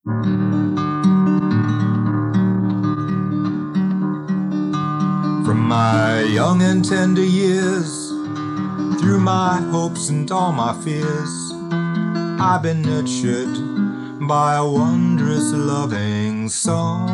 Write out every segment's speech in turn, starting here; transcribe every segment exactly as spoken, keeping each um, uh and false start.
From my young and tender years, through my hopes and all my fears, I've been nurtured by a wondrous loving song.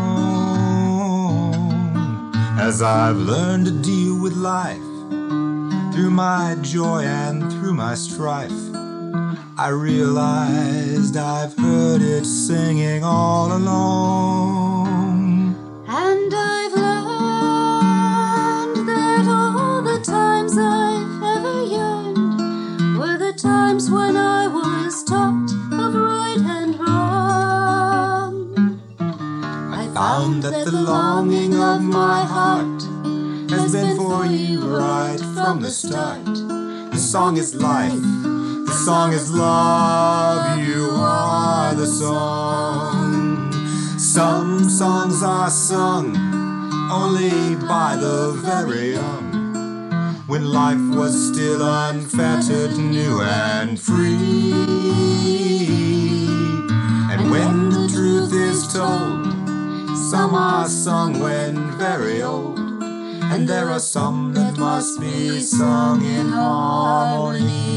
As I've learned to deal with life, through my joy and through my strife, I realized I've heard it singing all along. And I've learned that all the times I've ever yearned were the times when I was taught of right and wrong. I found that the longing of my heart has been for you right from the start. The song is life, the song is love, you are the song. Some songs are sung only by the very young, when life was still unfettered, new and free. And when the truth is told, some are sung when very old, and there are some that must be sung in harmony.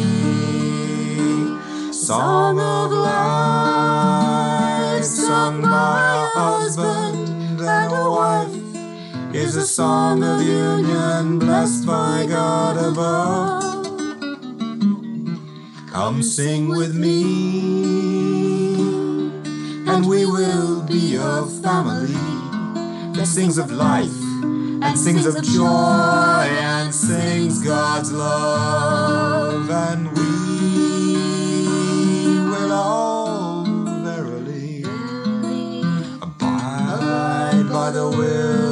Song of life, sung by a husband and a wife, is a song of union blessed by God above. Come sing with me, and we will be a family that sings of life and sings of joy and sings God's love, and we will all verily abide by the will